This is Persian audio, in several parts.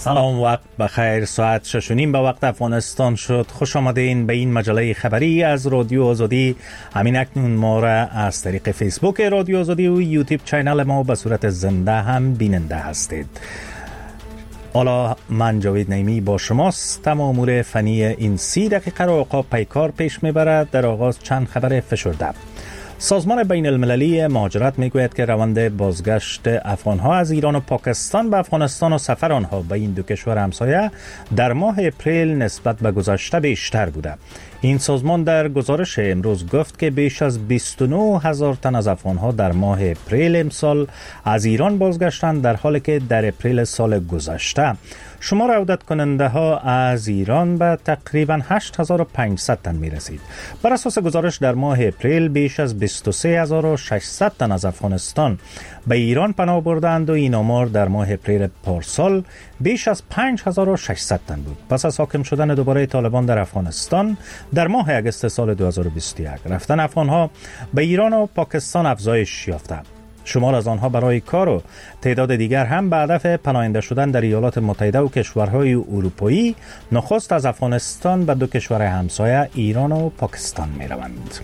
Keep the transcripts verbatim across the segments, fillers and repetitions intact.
سلام، وقت بخیر. ساعت شش و نیم به وقت افغانستان شد. خوش آمدین به این مجله خبری از رادیو آزادی. همین اکنون ما را از طریق فیسبوک رادیو آزادی و یوتیوب چینل ما به صورت زنده هم بیننده هستید. حالا من جاوید نعیمی با شماست. امور فنی این سی دقیقه را عقاب پیکار پیش میبرد. در آغاز چند خبر فشرده. سازمان بین المللی مهاجرت میگوید که روند بازگشت افغانها از ایران و پاکستان به افغانستان و سفر آنها به این دو کشور همسایه در ماه اپریل نسبت به گذشته بیشتر بوده. این سازمان در گزارش امروز گفت که بیش از بیست و نه هزار تن از افغانها در ماه اپریل امسال از ایران بازگشتند، در حالی که در اپریل سال گذشته شمار عودت کننده ها از ایران به تقریبا هشت هزار و پانصد تن می رسید. بر اساس گزارش در ماه اپریل بیش از بیست و سه هزار و ششصد تن از افغانستان به ایران پناه بردند و این آمار در ماه اپریل پارسال بیش از پنج هزار و ششصد تن بود. پس از حاکم شدن دوباره طالبان در افغانستان در ماه اگست سال دو هزار و بیست و یک رفتن افغانها به ایران و پاکستان افزایش یافته. شمار از آنها برای کار و تعداد دیگر هم به هدف پناهنده شدن در ایالات متحده و کشورهای اروپایی نخست از افغانستان به دو کشور همسایه ایران و پاکستان می روند.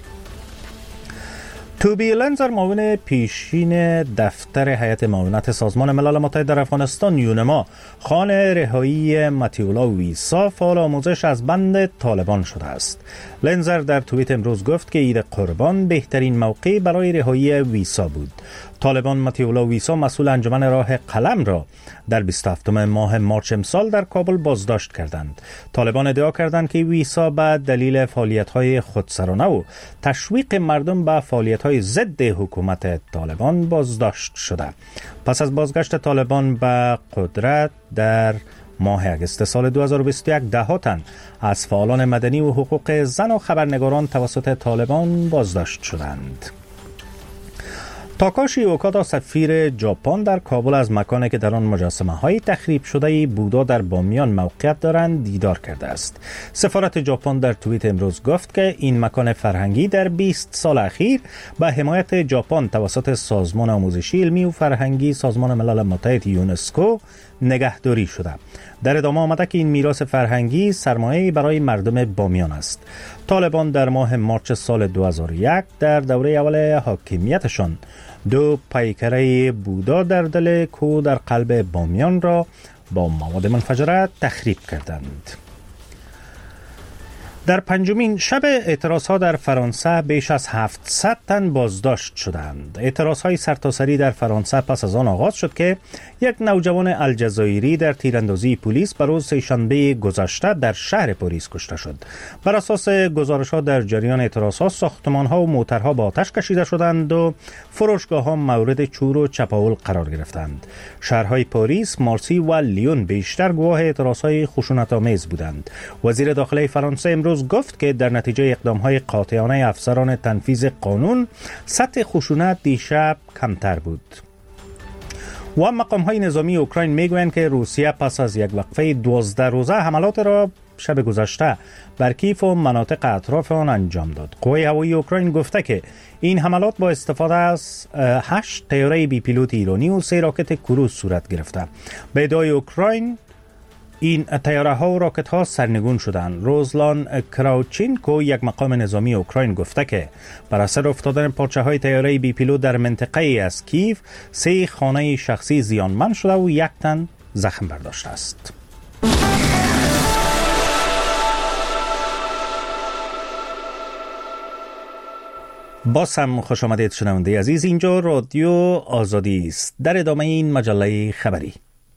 توبی لنزر، معاون پیشین دفتر هیئت معاونت سازمان ملل متحد در افغانستان یونما، خانه رهایی متیولا ویسا فعال آموزش از بند طالبان شده است. لنزر در توییت امروز گفت که عید قربان بهترین موقع برای رهایی ویسا بود. طالبان متیولا ویسا، مسئول انجمن راه قلم، را در بیست و هفتم ماه مارچ امسال در کابل بازداشت کردند. طالبان ادعا کردند که ویسا به دلیل فعالیت‌های خودسرانه و تشویق مردم به فعالیت‌های ضد حکومت طالبان بازداشت شده. پس از بازگشت طالبان به قدرت در ماه اگست سال دو هزار و بیست و یک ده ها تن از فعالان مدنی و حقوق زن و خبرنگاران توسط طالبان بازداشت شدند. تاکاشی اوکادا، سفیر ژاپن در کابل، از مکانی که در آن مجسمه های تخریب شده بودا در بامیان موقعیت دارند دیدار کرده است. سفارت ژاپن در توییت امروز گفت که این مکان فرهنگی در بیست سال اخیر به حمایت ژاپن توسط سازمان آموزشی علمی و فرهنگی سازمان ملل متحد یونسکو نگهداری شده. در ادامه آمده که این میراث فرهنگی سرمایه‌ای برای مردم بامیان است. طالبان در ماه مارچ سال دو هزار و یک در دوره اول حاکمیتشان دو پیکره بودا در دل کوه در قلب بامیان را با مواد منفجره تخریب کردند. در پنجمین شب اعتراض‌ها در فرانسه بیش از هفتصد تن بازداشت شدند. اعتراض‌های سرتاسری در فرانسه پس از آن آغاز شد که یک نوجوان الجزایری در تیراندازی پلیس بر روز سه‌شنبه گذشته در شهر پاریس کشته شد. بر اساس گزارش‌ها در جریان اعتراض‌ها ساختمان‌ها و موترها با آتش کشیده شدند و فروشگاه‌ها مورد چور و چپاول قرار گرفتند. شهرهای پاریس، مارسی و لیون بیشتر گواه اعتراض‌های خشونت‌آمیز بودند. وزیر داخلی فرانسه امروز گفت که در نتیجه اقدام‌های قاطعانه افسران تنفیذ قانون سطح خشونت دیشب کمتر بود. و مقام‌های نظامی اوکراین میگویند که روسیه پس از یک وقفه دوازده روزه حملات را شب گذشته بر کیف و مناطق اطراف آن انجام داد. قوای هوایی اوکراین گفته که این حملات با استفاده از هشت طیاره بی پیلوت ایرانی و سه راکت کروز صورت گرفته. به ادعای اوکراین این طیاره ها و راکت ها سرنگون شدند. روزلان کراوچینکو، یک مقام نظامی اوکراین، گفته که بر اثر افتادن پارچه های طیاره بی پیلوت در منطقه از کیف سه خانه شخصی زیانمند شده و یک تن زخم برداشته است. باز هم خوش آمدید شنونده عزیز، اینجا رادیو آزادی است. در ادامه این مجله خبری،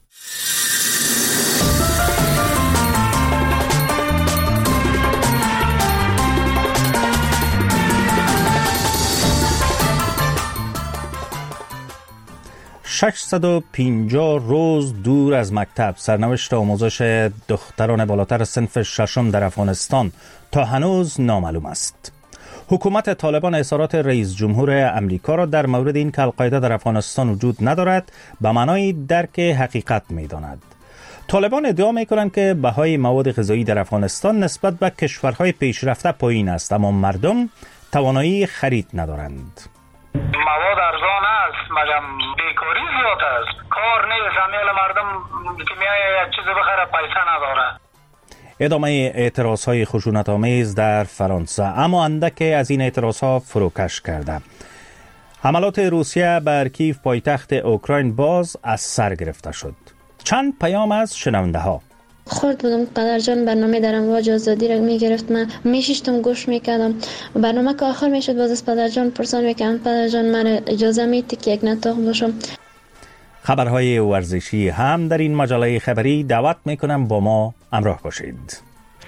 ششصد و پنجاه روز دور از مکتب، سرنوشت آموزش دختران بالاتر صنف ششم در افغانستان تا هنوز نامعلوم است. حکومت طالبان اظهارات رئیس جمهور امریکا را در مورد این که القاعده در افغانستان وجود ندارد به معنای درک حقیقت می داند. طالبان ادعا می کنند که بهای مواد غذایی در افغانستان نسبت به کشورهای پیشرفته پایین است، اما مردم توانایی خرید ندارند. مواد ارزان است است، مگم بیکاری زیاد است، کار نیست، همیل مردم که میای یک چیز بخره پیسه نداره. ادامه اعتراضهای خشونت‌آمیز در فرانسه، اما اندک از این اعتراضها فروکش کرده. حملات روسیه بر کیف پایتخت اوکراین باز از سر گرفته شد. چند پیام از شنونده ها. خورد بودم پدر جان برنامه در امواج آزادی را میگرفت، من میشیشتم گوش میکردم. برنامه که آخر میشد باز از پدر جان پرسان میکردم پدر جان من اجازه میدی که یک نطق باشم. خبرهای ورزشی هم در این مجله خبری دعوت میکنم با ما همراه باشید.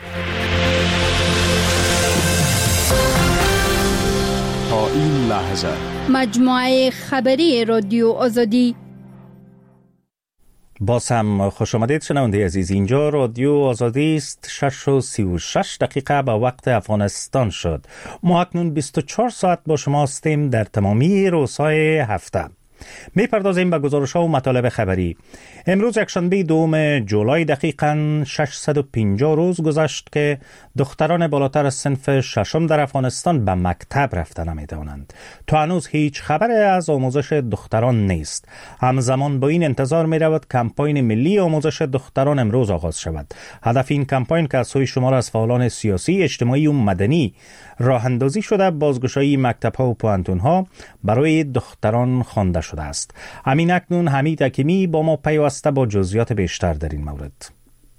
تا این لحظه مجموعه خبری رادیو آزادی. باز هم خوش آمدید شنونده عزیز. اینجا رادیو آزادی است. شش و سی و شش دقیقه به وقت افغانستان شد. ما اکنون بیست و چهار ساعت با شما هستیم در تمامی روزهای هفته. می پردازیم به گزارش‌ها و مطالب خبری. امروز یکشنبه دوم جولای دقیقاً ششصد و پنجاه روز گذشت که دختران بالاتر از صنف ششم در افغانستان به مکتب رفته نمی‌توانند. تا هنوز هیچ خبری از آموزش دختران نیست. همزمان با این انتظار می‌رود کمپاین ملی آموزش دختران امروز آغاز شود. هدف این کمپاین که از سوی شمار از فعالان سیاسی، اجتماعی و مدنی راه اندازی شده بازگشایی مکتب‌ها و پوهنتون‌ها برای دختران خوانده شده است. همین اکنون حمید حکیمی با ما پیوسته با جزئیات بیشتر در این مورد.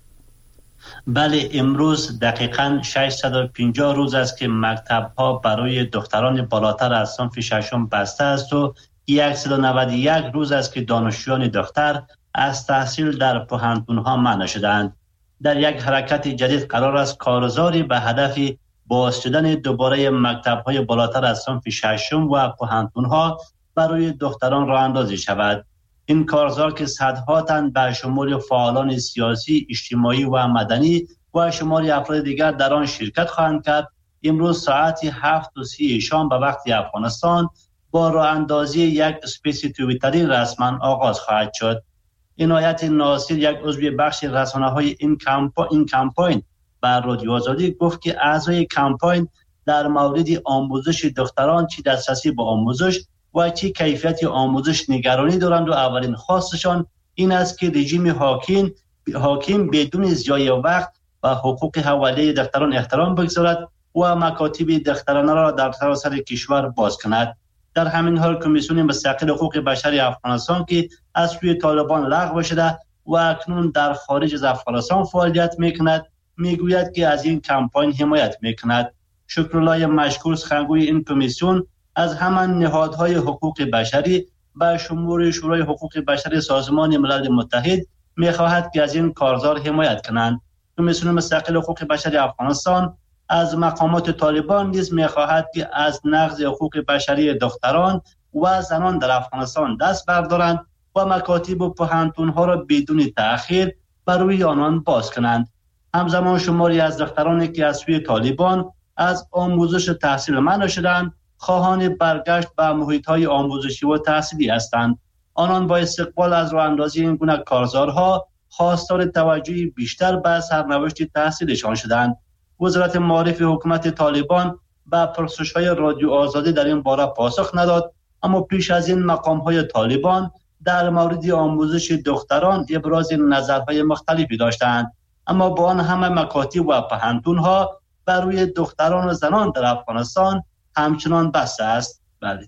بله، امروز دقیقاً ششصد و پنجاه روز است که مکتب‌ها برای دختران بالاتر از صنف ششم بسته است و صد و نود و یک روز است که دانشجویان دختر از تحصیل در پوهنتون‌ها منع شدند. در یک حرکت جدید قرار است کارزاری به هدف باز شدن دوباره مکتب‌های بالاتر از صنف ششم و پوهنتون‌ها برای دختران راه اندازی شود. این کارزار که صدها تن به شمول فعالان سیاسی، اجتماعی و مدنی و شماری افراد دیگر در آن شرکت خواهند کرد، امروز ساعت هفت و سی شام به وقت افغانستان با راه اندازی یک اسپیس توییتری رسما آغاز خواهد شد. عنایت ناصر، یک عضو بخش رسانه‌های این کمپا... این کمپاین بر رادیو آزادی گفت که اعضای کمپاین در مورد آموزش دختران چی دسترسی به آموزش و چی کیفیت آموزش نگرانی دارند و اولین خواستشان این است که رژیم حاکم حاکم بدون ضیاع وقت و حقوق حواله دختران احترام بگذارد و مکاتب دخترانه را در سراسر کشور باز کند. در همین حال کمیسیون مستقل حقوق بشر افغانستان که از سوی طالبان لغو شده و اکنون در خارج از افغانستان فعالیت میکند میگوید که از این کمپاین حمایت میکند. شکرالله مشکور، سخنگوی این کمیسیون، از همان نهادهای حقوق بشری به شمول شورای حقوق بشر سازمان ملل متحد میخواهد که از این کارزار حمایت کنند. کمیسیون مستقل حقوق بشر افغانستان از مقامات طالبان نیز میخواهد که از نقض حقوق بشری دختران و زنان در افغانستان دست بردارند و مکاتب و پوهنتون‌ها را بدون تأخیر بر روی آنان باز کنند. همزمان شماری از دخترانی که از سوی طالبان از آموزش تحصیل منع شدند خواهان برگشت به محیط‌های آموزشی و تحصیلی هستند. آنان با استقبال از راه اندازی این گونه کارزارها خواستار توجهی بیشتر به سرنوشت تحصیلشان شدند. وزارت معارف حکومت طالبان به پرسش‌های رادیو آزادی در این باره پاسخ نداد، اما پیش از این مقام‌های طالبان در مورد آموزش دختران ابراز نظرهای مختلفی داشتند، اما با آن همه مکاتب و پوهنتون‌ها بر روی دختران و زنان در افغانستان همچنان بسته است. بله.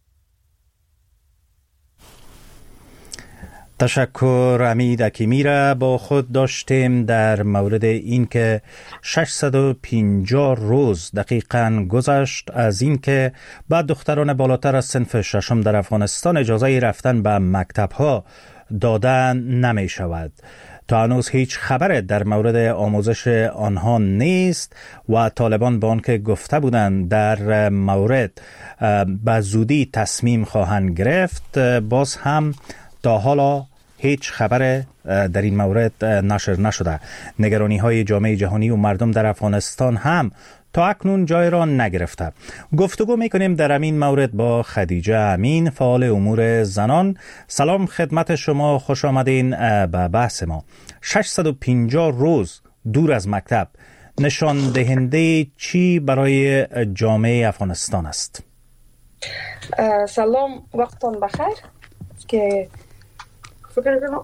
تشکر. حمید حکیمی را با خود داشتیم در مورد اینکه ششصد و پنجاه روز دقیقاً گذشت از اینکه بعد دختران بالاتر از صنف ششم در افغانستان اجازه رفتن به مکتب‌ها داده نمی شود. تا هنوز هیچ خبر در مورد آموزش آنها نیست و طالبان به آنکه گفته بودند در مورد به زودی تصمیم خواهند گرفت، باز هم تا حالا هیچ خبر در این مورد نشر نشده. نگرانی های جامعه جهانی و مردم در افغانستان هم تا اکنون جای را نگرفته. گفتگو میکنیم در همین مورد با خدیجه امین، فعال امور زنان. سلام خدمت شما، خوش آمدین به بحث ما. ششصد و پنجاه روز دور از مکتب نشان دهنده چی برای جامعه افغانستان است؟ سلام، وقتتون بخیر. که فکر کنم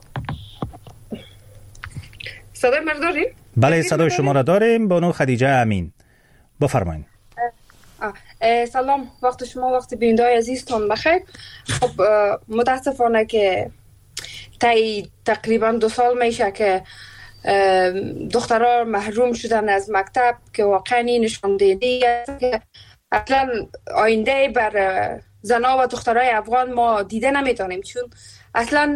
صدای من داریم؟ بله، صدای شما را داریم. بانو خدیجه امین، بفرمایید. سلام، وقت شما، وقت بیننده عزیزتون بخیر. خب متاسفانه که تایی تقریبا دو سال میشه که دخترها محروم شدن از مکتب، که واقعا نشان دهنده است که اصلا آینده بر زنها و دخترای افغان ما دیده نمیتونیم، چون اصلا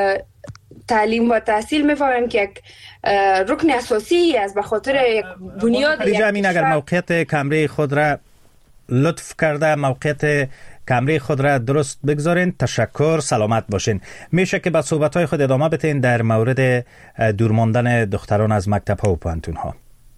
تعلیم و تحصیل میفهمیم که یک رکن اساسی است، به خاطر یک بنیاد. خدیجه امین، اگر موقعیت کمره خود را لطف کرده موقعیت کمره خود را درست بگذارین. تشکر، سلامت باشین. میشه که با صحبت‌های خود ادامه بدین در مورد دور ماندن دختران از مکتب‌ها و پوهنتون‌ها؟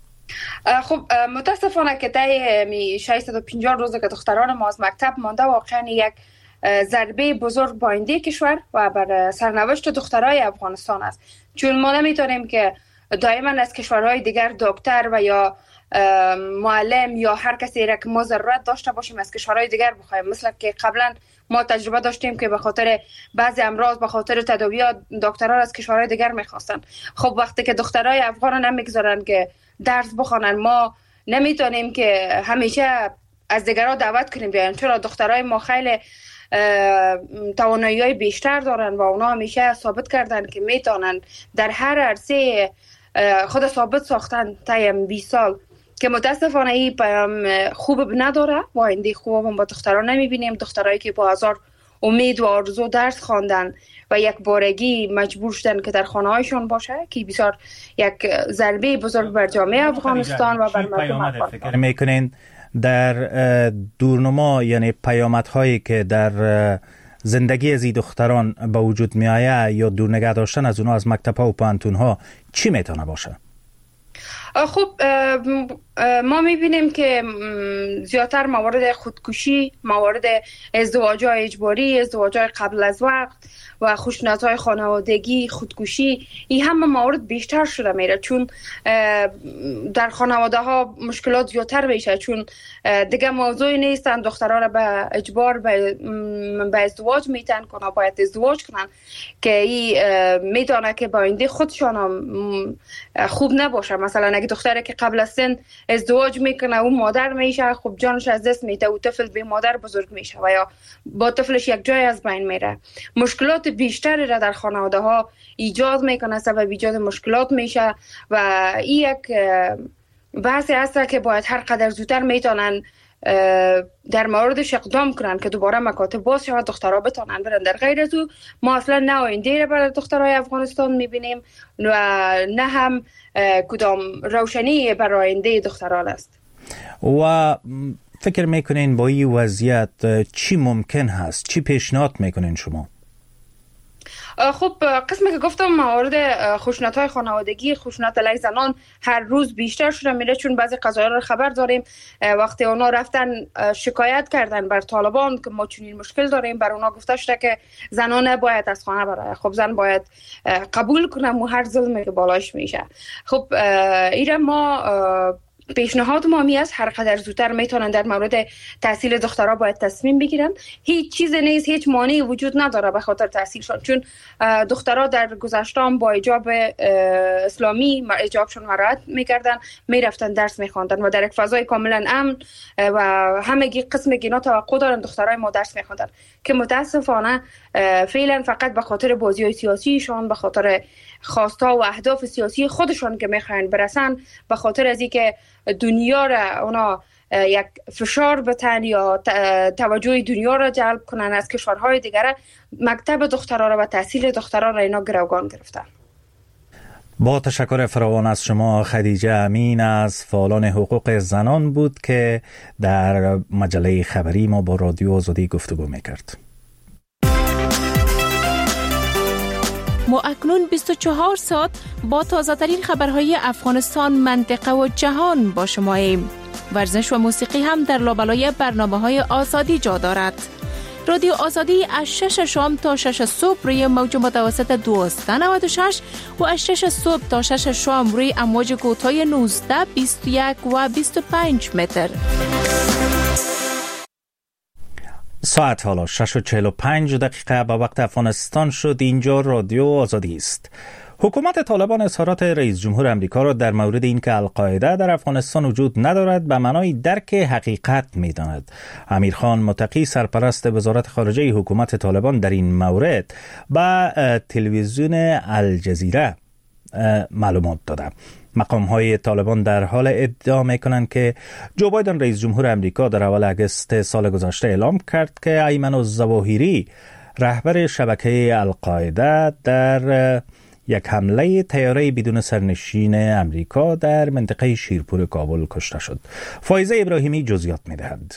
خب متاسفانه که طی ششصد و پنجاه روزه که دختران ما از مکتب مانده، واقعا یک ضربه بزرگ با آینده کشور و بر سرنوشت دخترای افغانستان است، چون ما نمیتونیم که دائما از کشورهای دیگر دکتر و یا معلم یا هر کسی را که ما ضرورت داشته باشیم از کشورهای دیگر بخوایم. مثل که قبلا ما تجربه داشتیم که به خاطر بعضی امراض، به خاطر تداوی، دکترها از کشورهای دیگر میخواستن. خب وقتی که دخترای افغان نمیگذارن که درس بخونن، ما نمیتونیم که همیشه از دیگرها دعوت کنیم بیاین، چرا دخترای ما خیلی توانایی‌های بیشتر دارن و اونا همیشه ثابت کردن که میتونن در هر عرصه خود ثابت ساختن طی بیست سال، که متاسفانه این پیام خوب نداره و آینده خوب هم با دختران نمیبینیم. دخترایی که با هزار امید و آرزو درس خواندن و یک بارگی مجبور شدن که در خانه هایشان باشه، که بسیار یک ضربه بزرگ بر جامعه افغانستان و بر مردم افغانستان. فکر میکنین در دورنما، یعنی پیامدهایی که در زندگی از این دختران به وجود می آید یا دور نگه داشتن از اونها از مکتب‌ها و پوهنتون‌ها چی میتونه باشه؟ خب ما میبینیم که زیادتر موارد خودکشی، موارد ازدواج‌های اجباری، ازدواج‌های قبل از وقت و خشونت‌های خانوادگی، خودکشی، این همه موارد بیشتر شده میره، چون در خانواده ها مشکلات زیادتر میشه، چون دیگه موضوعی نیستن دخترها را به اجبار به, به ازدواج میتن کنن، باید ازدواج کنن، که این میدانه که با آینده خودشان خوب نباشه. مثلا اگه دختری که قبل از سن ازدواج میکنه او مادر میشه، خب جانش از دست میده و طفل به مادر بزرگ میشه و یا با طفلش یک جای از بین میره. مشکلات بیشتری را در خانواده ها ایجاد میکنه، سبب ایجاد مشکلات میشه و این یک بحثی هست که باید هر قدر زودتر میتونن در موردش اقدام کنن که دوباره مکاتب باز شود، دخترها بتونن برن. در غیر از او ما اصلا نه آینده را برای دخترای افغانستان میبینیم و نه هم کدام روشنی برای آینده دختران است. و فکر میکنین با این وضعیت چی ممکن هست؟ چی پیشنهاد میکنین شما؟ خب قسمی که گفتم موارد خشونت‌های خانوادگی، خشونت علیه زنان هر روز بیشتر شده میره، چون بعضی قضایا رو خبر داریم وقتی اونا رفتن شکایت کردن بر طالبان که ما چنین مشکل داریم، بر اونا گفته شده که زنان باید از خانه برای. خب زن باید قبول کنه و هر ظلمی که بالاش میشه. خب ایران ما پیشنهاد ما می است هر قدر زودتر میتونن در مورد تحصیل دخترها باید تصمیم بگیرن. هیچ چیز نیست، هیچ مانعی وجود نداره به خاطر تحصیلشون، چون دخترها در گذشته هم با حجاب اسلامی حجابشون مراعات میکردن، میرفتن درس میخواندن و در یک فضای کاملا امن و همگی قسم اینا توقع دارن دخترای ما درس میخواندن، که متاسفانه فعلا فقط به خاطر بازی‌های سیاسیشون، به خاطر خواستا و اهداف سیاسی خودشون که میخواین برسن، به خاطر از اینکه دنیا را اونا یک فشار بتن یا توجه دنیا را جلب کنن از کشورهای دیگر، مکتب دخترها را و تحصیل دخترها را اینا گروگان گرفتن. با تشکر فراوان از شما خدیجه امین از فعالان حقوق زنان بود که در مجله خبری ما با رادیو آزادی گفتگو میکرد. ما اکنون بیست و چهار ساعت با تازه ترین خبرهای افغانستان، منطقه و جهان با شما ایم. ورزش و موسیقی هم در لابلای برنامه های آزادی جا دارد. رادیو آزادی از شش شام تا شش صبح روی موج متوسط دویست و نود و شش و از شش صبح تا شش شام روی امواج کوتاه نوزده، بیست و یک و بیست و پنج متر. ساعت حالا شش و چهل و پنج دقیقه به وقت افغانستان شد. اینجا رادیو آزادی است. حکومت طالبان اظهارات رئیس جمهور امریکا را در مورد اینکه القاعده در افغانستان وجود ندارد به معنای درک حقیقت می‌داند. امیرخان متقی سرپرست وزارت خارجه حکومت طالبان در این مورد به تلویزیون الجزیره معلومات داده. مقام‌های طالبان در حال ادعا می‌کنند که جو بایدن رئیس جمهور امریکا در اول آگوست سال گذشته اعلام کرد که ایمن الظواهری رهبر شبکه القاعده در یک حمله طیاره بدون سرنشین امریکا در منطقه شیرپور کابل کشته شد. فایزه ابراهیمی جزئیات می‌دهد.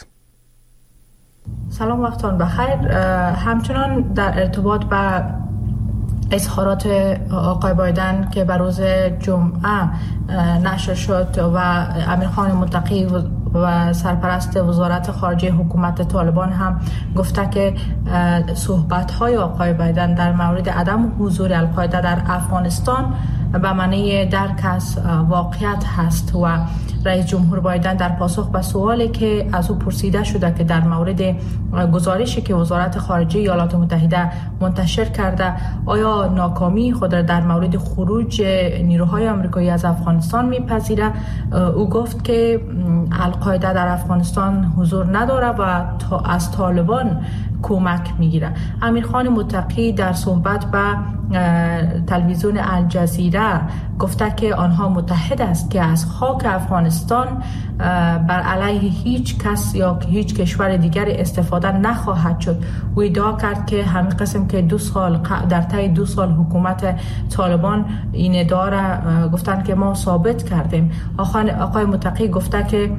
سلام، وقتتون بخیر. همچنان در ارتباط با اظهارات آقای بایدن که بر روز جمعه نشر شد و امیرخان متقی و سرپرست وزارت خارجه حکومت طالبان هم گفته که صحبت‌های آقای بایدن در مورد عدم حضور القاعده در افغانستان به معنی درک از واقعیت هست و رئیس جمهور بایدن در پاسخ به سوالی که از او پرسیده شده که در مورد گزارشی که وزارت خارجه ایالات متحده منتشر کرده آیا ناکامی خود را در مورد خروج نیروهای آمریکایی از افغانستان میپذیره، او گفت که القاعده در افغانستان حضور نداره و از طالبان کمک میگیره. امیرخان متقی در صحبت به تلویزیون الجزیره گفته که آنها متحد است که از خاک افغانستان بر علیه هیچ کس یا هیچ کشور دیگر استفاده نخواهد شد. او ادعا کرد که همین قسم که دو سال در طی دو سال حکومت طالبان این ادعا را گفتن که ما ثابت کردیم. آقای متقی گفته که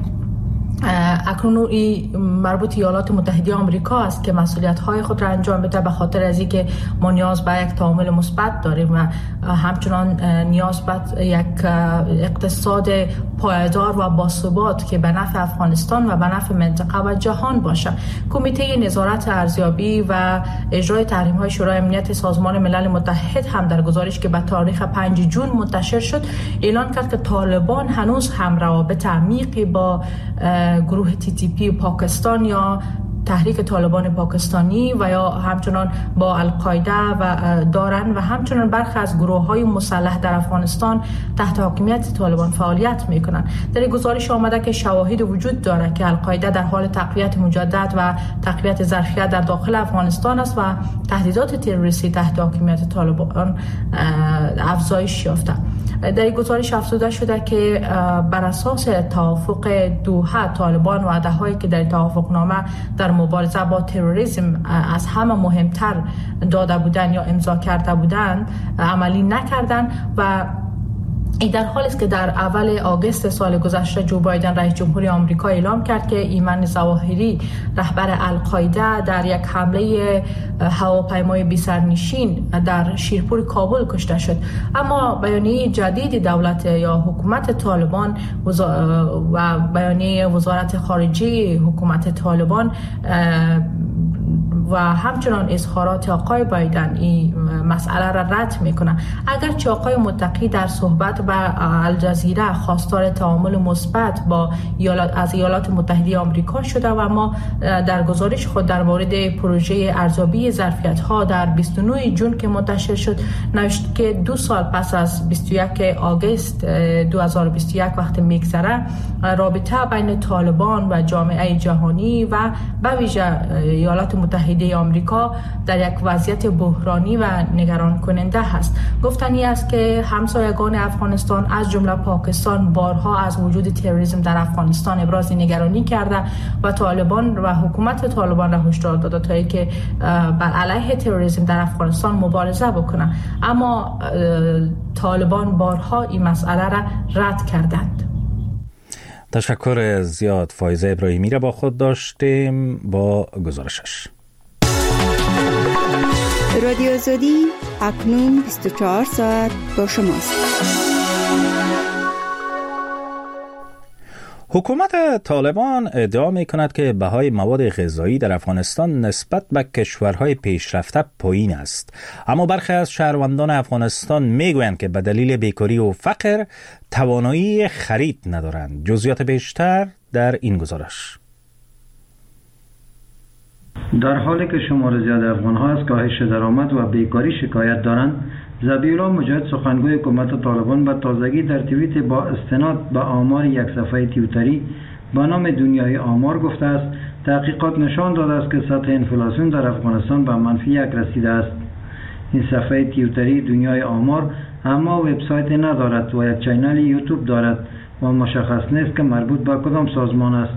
اکنون این مربوط ایالات متحده آمریکا است که مسئولیت‌های خود را انجام بده، به خاطر از اینکه ما نیاز به یک تعامل مثبت داریم و همچنان نیاز به یک اقتصاد پایدار و باثبات که به نفع افغانستان و به نفع منطقه و جهان باشه. کمیته نظارت ارزیابی و اجرای تحریم‌های شورای امنیت سازمان ملل متحد هم در گزارش که به تاریخ پنجم جون منتشر شد اعلان کرد که طالبان هنوز هم روابط عمیقی با گروه تی تی پی پاکستان یا تحریک طالبان پاکستانی و یا همچنان با القاعده و دارن و همچنان برخی از گروه‌های مسلح در افغانستان تحت حاکمیت طالبان فعالیت میکنن. در گزارش آمده که شواهد وجود داره که القاعده در حال تقویت مجدد و تقویت ظرفیت در داخل افغانستان است و تهدیدات تروریستی تحت حاکمیت طالبان افزایش یافته. در این گزارش افزوده شده که بر اساس توافق دوحه طالبان وعده‌هایی که در توافقنامه در مبارزه با تروریسم از همه مهمتر داده بودن یا امضا کرده بودن عملی نکردن و این در حالی است که در اول آگوست سال گذشته جو بایدن رئیس جمهوری آمریکا اعلام کرد که ایمن ظواهری رهبر القاعده در یک حمله هواپیمای بی سرنشین در شیرپور کابل کشته شد. اما بیانیه جدید دولت یا حکومت طالبان و بیانیه وزارت خارجه حکومت طالبان و همچنان اظهارات آقای بایدن این مسئله را رد میکنه. اگرچه آقای متقی در صحبت با الجزیره خواستار تعامل مثبت با ایالات از ایالات متحده آمریکا شده و ما در گزارش خود در مورد پروژه ارزیابی ظرفیت‌ها در بیست و نهم جون که منتشر شد نوشت که دو سال پس از بیست و یکم آگوست دو هزار و بیست و یک وقت میگذره رابطه بین طالبان و جامعه جهانی و به ویژه ایالات متحده آمریکا در یک وضعیت بحرانی و نگران کننده است. گفتنی است که همسایگان افغانستان از جمله پاکستان بارها از وجود تروریسم در افغانستان ابراز نگرانی کرده و طالبان و حکومت طالبان را هشدار داده تا اینکه بر علیه تروریسم در افغانستان مبارزه بکنه، اما طالبان بارها این مسئله را رد کردند. تشکر زیاد. فایزه ابراهیمی را با خود داشتیم با گزارشش. رادیو آزادی اکنون بیست و چهار ساعت با شماست. حکومت طالبان ادعا می کند که بهای مواد غذایی در افغانستان نسبت به کشورهای پیشرفته پایین است، اما برخی از شهروندان افغانستان می گویند که به دلیل بیکاری و فقر توانایی خرید ندارند. جزئیات بیشتر در این گزارش. در حالی که شمار زیاد افغان‌ها از کاهش درآمد و بیکاری شکایت دارند، ذبیح‌الله مجاهد سخنگوی حکومت طالبان به تازگی در توییت با استناد به آمار یک صفحه توییتری به نام دنیای آمار گفته است تحقیقات نشان داده است که سطح انفلاسیون در افغانستان به منفی یک رسیده است. این صفحه توییتری دنیای آمار اما وبسایت ندارد و یک چینل یوتیوب دارد و مشخص نیست که مربوط به کدام سازمان است.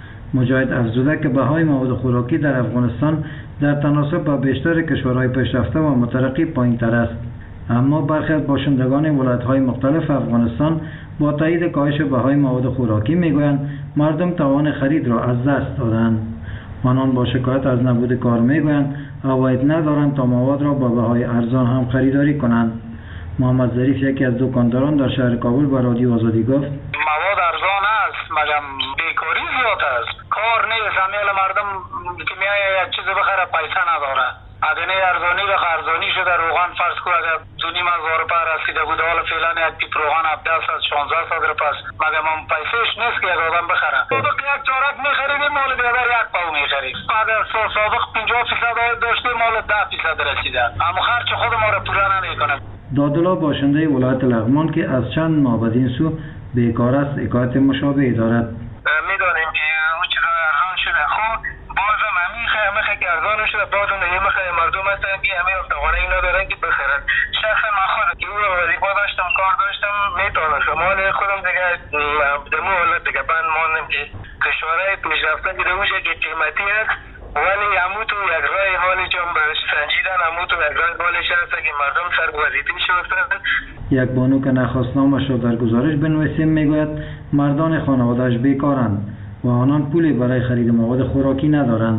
مجاهد افزوده که بهای مواد خوراکی در افغانستان در تناسب با بیشتر کشورهای پیشرفته و مترقی پایین‌تر است، اما برخی از باشندگان ولایت‌های مختلف افغانستان با تایید کاهش بهای مواد خوراکی میگویند مردم توان خرید را از دست دادند. آنان با شکایت از نبود کار میگویند عواید ندارند تا مواد را با بهای ارزان هم خریداری کنند. محمد ظریف یکی از دکانداران در شهر کابل با رادیو آزادی گفت مواد ارزان است مگم بیکاری زیاد است، کار نیست، امیل مردم که میایه یک چیز بخره پیسه نداره. ادنه ارزانی و ارزانی شده، روغن فرض کو اگر دو نیم هزار روپیه رسیده بود، حالا فعلا یک پیپ روغن هفده صد شانزده صد روپیه است، مگم هم پیسهش نیست که یک آدم بخره. سابق یک چارک میخریدیم مال دیگر یک پاو میخرید، اگر سابق پنجاه درصد عاید داشتیم مال ده درصد رسیده، اما خرج خود ما را پوره نمیکنه. دادالله باشنده ولایت لغمان که از چند ماه بدین سو بیکار است حکایت مشابهی دارد. میدانیم که اون چیزا ارزان شده، خب بازم همین خیمه که ارزان شده، بازم یه مخه مردم هستن که همین توانه اینا دارن که بخرن. شخصا من خودم که اون وظیفه داشتم، کار داشتم، میتونم شمال خودم دیگه دمو حالت دیگه بند ماندم که کشورهای پیشرفته که دوشه که قیمتی هست، ولی همون تو یک رای حالی جام برش سنجیدن، همون تو یک رای حالش هست که مردم سر وظیفه شدن. یک بانو که نخواستنامش را در گزارش بنویسیم میگوید مردان خانواده‌اش بیکارند و آنان پولی برای خرید مواد خوراکی ندارند.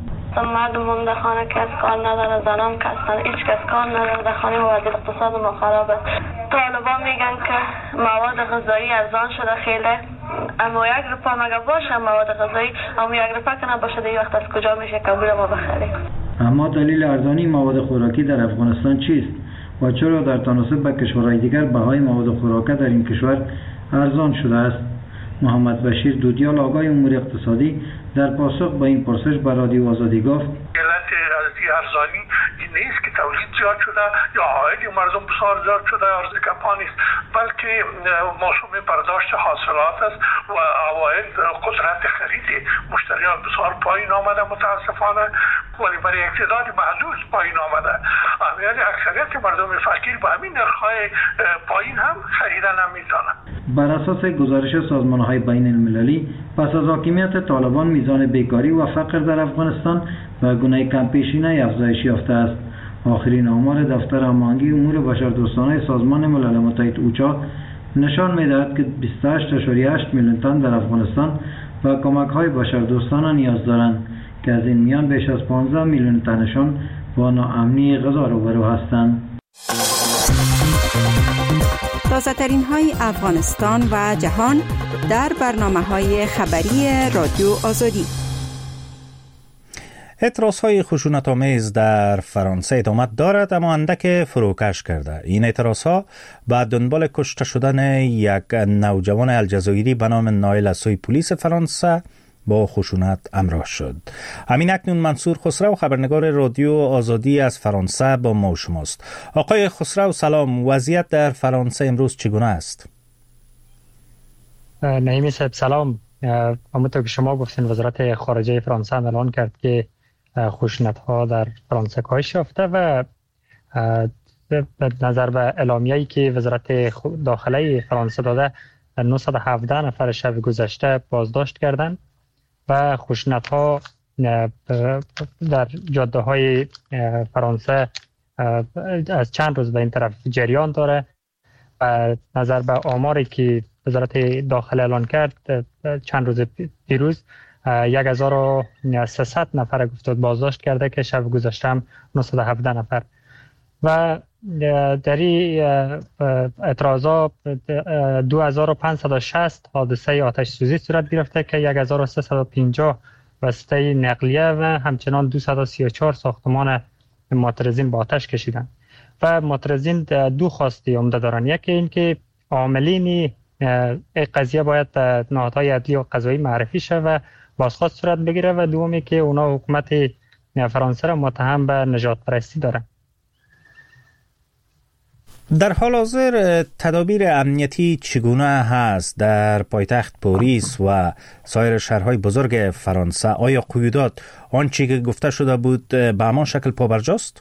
مردم هم در خانه کس کار نداره، زنان کسان هیچ کس کار نداره در خانه و وضع اقتصاد ما خرابه. طالبان میگن که مواد غذایی ارزان شده خیلی، اما یک روپا مگه باشه مواد غذایی، اما یک روپا که نباشه دیگه وقت از کجا میشه که ما بخریم. اما دلیل ارزانی مواد خوراکی در افغانستان چیست و چرا در تناسب با کشورهای دیگر بهای مواد خوراکی در این کشور ارزان شده است؟ محمد بشیر دودیال آقای امور اقتصادی در پاسخ به این پرسش به رادیو آزادی گفت علت ارزانی این نیست که تولید زیاد شده یا عاید مردم بسیار زیاد شده یا ارز کمپانی است، بلکه موسم برداشت حاصلات است و عواید قدرت خرید مشتریان بسیار پایین آمده متاسفانه، ولی برای یک تعداد محدود پایین آمده. یعنی اکثریت مردم فقیر با همین نرخ‌های پایین هم خریدن نمیتونن. بر اساس گزارش سازمان‌های بین المللی پس از حاکمیت طالبان میزان بیکاری و فقر در افغانستان به گونه کمپیشینه افزایش یافته است. آخرین آمار دفتر هماهنگی امور بشردوستانه سازمان ملل متحد اوچا نشان می‌دهد که بیست و هشت ممیز هشت میلیون تن در افغانستان به کمک‌های بشردوستانه نیاز دارند که از این میان بیش از پانزده میلیون تنشان با ناامنی غذا روبرو هستند. تازه ترین های افغانستان و جهان در برنامه های خبری رادیو آزادی. اعتراض‌های خشونت‌آمیز در فرانسه ادامه دارد اما اندک فروکش کرده. این اعتراض‌ها بعد دنبال کشته شدن یک نوجوان الجزایری به نام نایل از سوی پلیس فرانسه با خشونت همراه شد. همین اکنون منصور خسرو خبرنگار رادیو آزادی از فرانسه با ما و شماست. آقای خسرو سلام، وضعیت در فرانسه امروز چگونه است؟ نعیمی صاحب سلام. همونطور که شما گفتین وزارت خارجه فرانسه اعلان کرد که خشونت‌ها در فرانسه کاهش یافته و به نظر به اعلامیه‌ای که وزارت داخله فرانسه داده نهصد و هفده نفر شب گذشته بازداشت کردند و خشونت‌ها در جاده‌های فرانسه از چند روز به این طرف جریان داره و نظر به آماری که وزارت داخله اعلان کرد چند روز پیروز یک هزار و سیصد نفر گفتاد بازداشت کرده که شب گذشته هم نهصد و هفده نفر و در این اعتراضات دو هزار و پانصد و شصت حادثه آتش سوزی صورت گرفته که یک هزار و سیصد و پنجاه واسطه نقلیه و همچنان دویست و سی و چهار ساختمان معترضین با آتش کشیدند و معترضین دو خواسته عمده دارند. یکی این که عاملین این قضیه باید نهادهای عدلی و قضایی معرفی شود و بازخواست صورت بگیره و دومی که اونا حکومت فرانسه را متهم به نجات پرستی داره. در حال حاضر تدابیر امنیتی چگونه هست در پایتخت پاریس و سایر شهرهای بزرگ فرانسه؟ آیا قیودات آنچه که گفته شده بود به همان شکل پابرجاست؟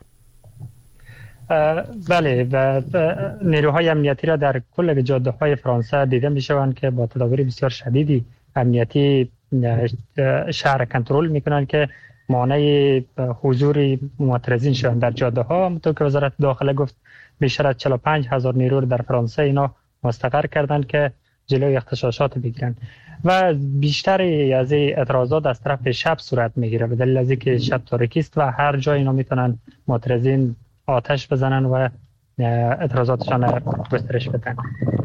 بله، و نیروهای امنیتی را در کل جاده های فرانسه دیده می شوند که با تدابیر بسیار شدیدی امنیتی شهر کنترل می کنند که مانع حضور معترضین شوند در جاده ها. همونطور که وزارت داخله گفت بیشتر از چهل و پنج هزار نیرو در فرانسه اینا مستقر کردند که جلوی اغتشاشات بگیرند و بیشتر از اعتراضات از طرف شب صورت میگیره به دلیل از اینکه شب تاریکی است و هر جای اینا میتونن معترضین آتش بزنن و اعتراضاتشان گسترش بدن.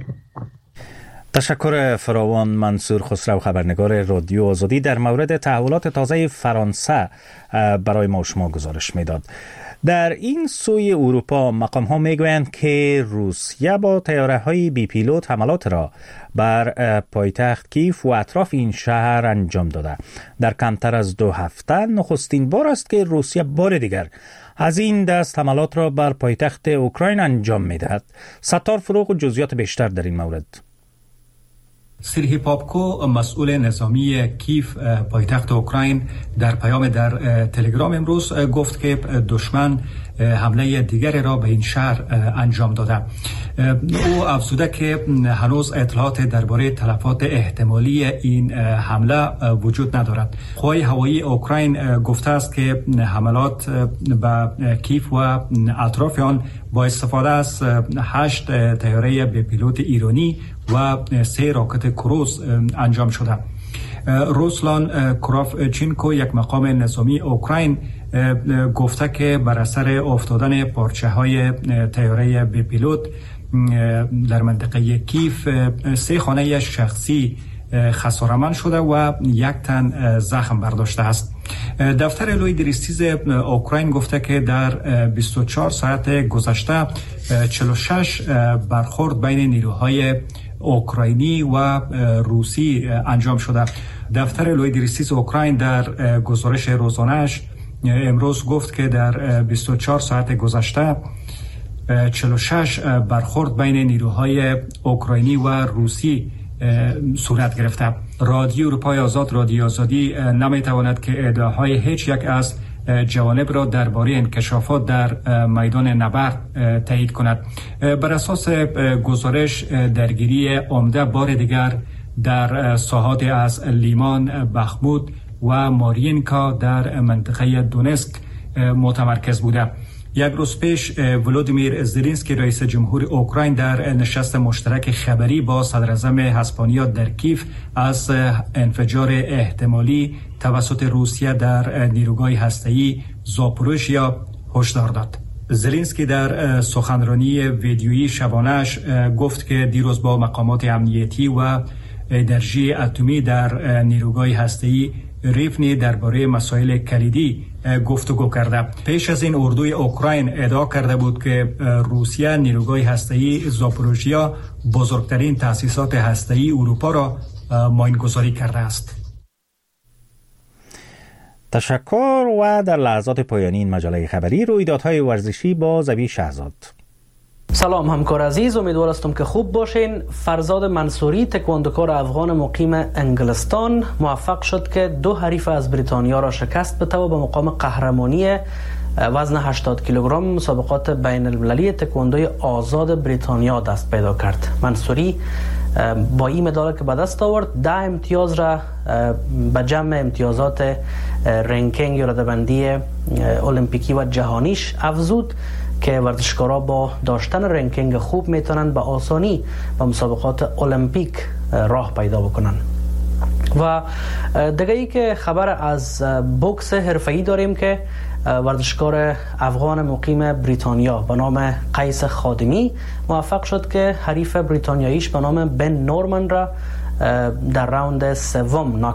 تشکر فراوان. منصور خسرو، خبرنگار رادیو آزادی، در مورد تحولات تازه فرانسه برای ما شما گزارش میداد. در این سوی اروپا مقام ها میگویند که روسیه با طیاره های بی پیلوت حملات را بر پایتخت کیف و اطراف این شهر انجام داده. در کمتر از دو هفته نخستین بار است که روسیه بار دیگر از این دست حملات را بر پایتخت اوکراین انجام میدهد. ستار فروغ جزئیات بیشتر در این مورد. سرهی پاپکو، مسئول نظامی کیف پایتخت اوکراین، در پیام در تلگرام امروز گفت که دشمن حمله دیگری را به این شهر انجام داده. او افزوده که هنوز اطلاعات درباره تلفات احتمالی این حمله وجود ندارد. قوای هوایی اوکراین گفته است که حملات به کیف و اطراف آن با استفاده از هشت طیاره بی پیلوت ایرانی و سه راکت کروز انجام شده. روسلان کراوچینکو، یک مقام نظامی اوکراین، گفته که بر اثر افتادن پارچه های طیاره بی پیلوت در منطقه کیف سه خانه شخصی خساره‌مند شده و یک تن زخم برداشته است. دفتر لوی دریستیز اوکراین گفته که در بیست و چهار ساعت گذشته چهل و شش برخورد بین نیروهای اوکراینی و روسی انجام شده. دفتر لوی دریستیز اوکراین در گزارش روزانه‌اش امروز گفت که در بیست و چهار ساعت گذشته چهل و شش برخورد بین نیروهای اوکراینی و روسی صورت گرفته. رادیو اروپای آزاد، رادیو آزادی، نمیتواند که ادعاهای هیچ یک از جوانب را درباره انکشافات در میدان نبرد تایید کند. بر اساس گزارش، درگیری عمده بار دیگر در ساحات از لیمان، بخمود و مارینکا در منطقه دونسک متمرکز بوده. یک روز پیش ولودیمیر زلنسکی رئیس جمهور اوکراین در نشست مشترک خبری با صدراعظم اسپانیا در کیف از انفجار احتمالی توسط روسیه در نیروگاه هسته‌ای زاپوروژیا هشدار داد. زلنسکی در سخنرانی ویدیویی شبانه‌اش گفت که دیروز با مقامات امنیتی و انرژی اتمی در نیروگاه هسته‌ای ریفنی درباره مسائل کلیدی گفتگو کرده. پیش از این اردوی اوکراین ادعا کرده بود که روسیه نیروگاه هسته‌ای زاپوروژیا، بزرگترین تأسیسات هسته‌ای اروپا را ماینگذاری کرده است. تشکر. و در لحظات پایانی این مجله خبری رویدادهای ورزشی با زوی شهزاد. سلام همکار عزیز، امیدوار هستم که خوب باشین. فرزاد منصوری، تکواندوکار افغان مقیم انگلستان، موفق شد که دو حریف از بریتانیا را شکست بده و به مقام قهرمانی وزن هشتاد کیلوگرم مسابقات بین المللی تکواندوی آزاد بریتانیا دست پیدا کرد. منصوری با این مدال که به دست آورد ده امتیاز را به جمع امتیازات رنکینگ یا رده‌بندی المپیکی و جهانیش افزود که ورزشکارا با داشتن رنکینگ خوب میتونن به آسانی به مسابقات المپیک راه پیدا بکنن. و دیگه ای که خبر از بوکس حرفه‌ای داریم که ورزشکار افغان مقیم بریتانیا به نام قیس خادمی موفق شد که حریف بریتانیاییش به نام بن نورمن را در راوند سوم